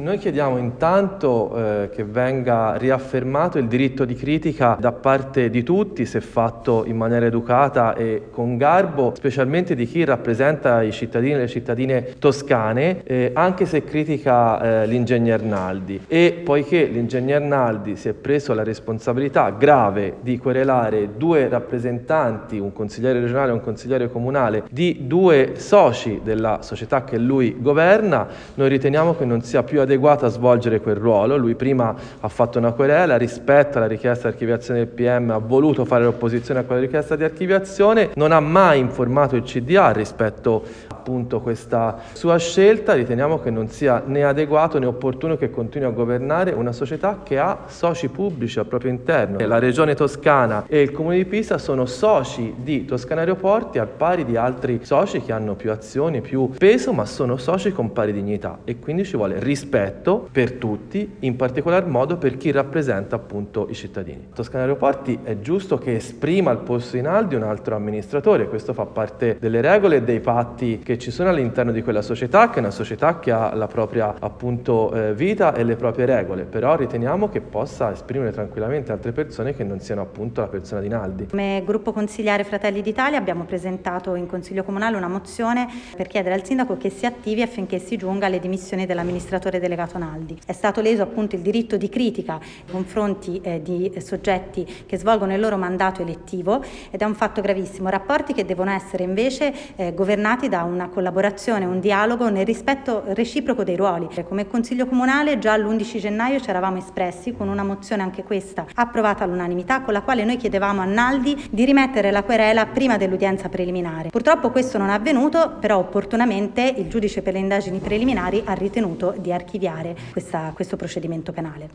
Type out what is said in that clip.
Noi chiediamo intanto che venga riaffermato il diritto di critica da parte di tutti, se fatto in maniera educata e con garbo, specialmente di chi rappresenta i cittadini e le cittadine toscane, anche se critica l'ingegner Naldi. E poiché l'ingegner Naldi si è preso la responsabilità grave di querelare due rappresentanti, un consigliere regionale e un consigliere comunale, di due soci della società che lui governa, noi riteniamo che non sia più adeguato a svolgere quel ruolo. Lui prima ha fatto una querela, rispetto alla richiesta di archiviazione del PM ha voluto fare l'opposizione a quella richiesta di archiviazione, non ha mai informato il CDA rispetto appunto questa sua scelta. Riteniamo che non sia né adeguato né opportuno che continui a governare una società che ha soci pubblici al proprio interno. La Regione Toscana e il Comune di Pisa sono soci di Toscana Aeroporti al pari di altri soci che hanno più azioni, più peso, ma sono soci con pari dignità, e quindi ci vuole rispetto per tutti, in particolar modo per chi rappresenta appunto i cittadini. Toscana Aeroporti è giusto che esprima al posto di Naldi un altro amministratore, questo fa parte delle regole e dei patti che ci sono all'interno di quella società, che è una società che ha la propria appunto vita e le proprie regole, però riteniamo che possa esprimere tranquillamente altre persone che non siano appunto la persona di Naldi. Come gruppo consigliare Fratelli d'Italia abbiamo presentato in Consiglio Comunale una mozione per chiedere al Sindaco che si attivi affinché si giunga alle dimissioni dell'amministratore delegato Naldi. È stato leso appunto il diritto di critica nei confronti di soggetti che svolgono il loro mandato elettivo, ed è un fatto gravissimo. Rapporti che devono essere invece governati da una collaborazione, un dialogo nel rispetto reciproco dei ruoli. Come Consiglio Comunale già l'11 gennaio ci eravamo espressi con una mozione, anche questa approvata all'unanimità, con la quale noi chiedevamo a Naldi di rimettere la querela prima dell'udienza preliminare. Purtroppo questo non è avvenuto, però opportunamente il giudice per le indagini preliminari ha ritenuto di archiviare questo procedimento penale.